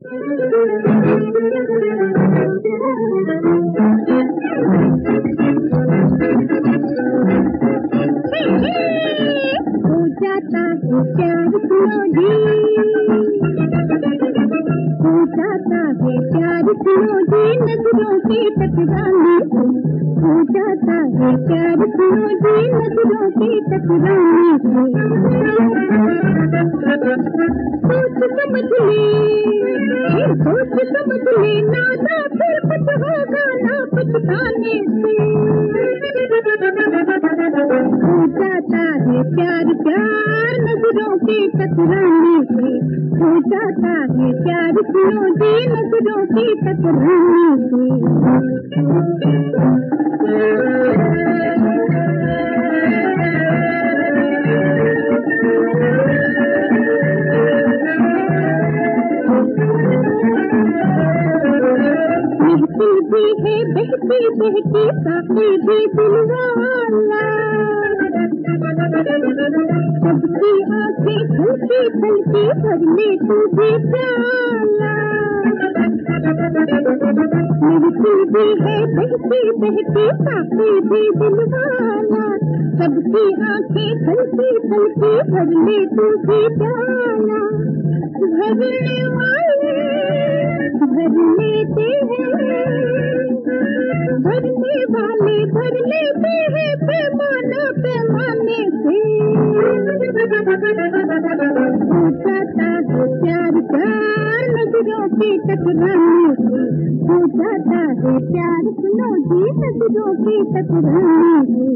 जाता है प्यार सुनो जी, हो जाता है प्यार सुनो जी, नजरों के टकराने से, हो जाता है प्यार सुनो जी, नजरों के टकराने से। सोच समझ ले, सोच समझ ले, नाना फिर कुछ होगा ना पछताने से। हो जाता है प्यार प्यार नजरों के टकराने से, हो जाता है प्यार सुनो जी, नजरों के टकराने से। महफिल भी है बहती बहती, साथी भी दिलवाला, सबकी आंखें खुलती खुलती, भर ले तू भी प्याला। महफिल भी है बहती बहती, साथी भी दिलवाला, सबकी आंखें खुलती खुलती, भर ले तू भी प्याला। भरने वाले भर लेते हैं, भरने वाले भर लेते हैं, पैमाना पैमाने से। हो जाता है प्यार प्यार नजरों के टकराने से, हो जाता है प्यार सुनो जी, नजरों के टकराने से।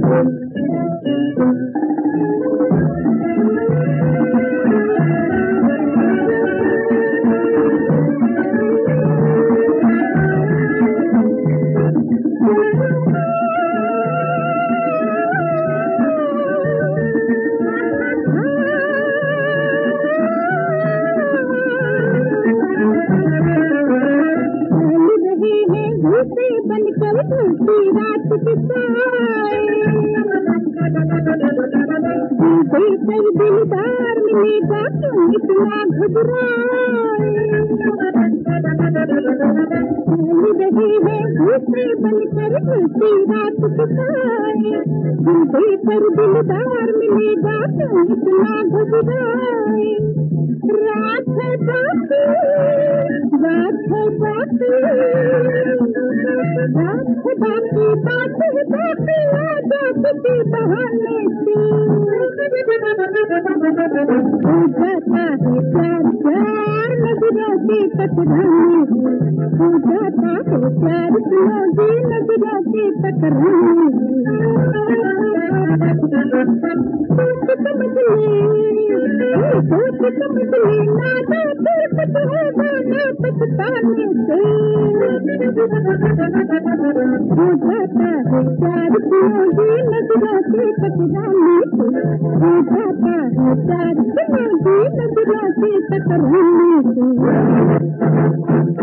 से बनकर ढलती रात बिताए, कोई दिलदार मिलेगा क्यों इतना घबराए। रहे हैं दूसरे बनकर ढलती रात बिताए, पर दिलदार मिलेगा क्यों इतना घबराए। रात है बाकी, रात है बाकी, रात है बाकी, बात है बाकी, आजा किसी बहाने से। हो जाता है प्यार प्यार नजरों के टकराने से, हो जाता है प्यार सुनो जी, नजरों के टकराने से। सोच समझ ले, सोच समझ ले, नाना फिर कुछ होगा ना पछताने से। हो जाता है प्यार सुनो जी, नजरों के टकराने से, हो जाता है प्यार सुनो जी, नजरों के टकराने से।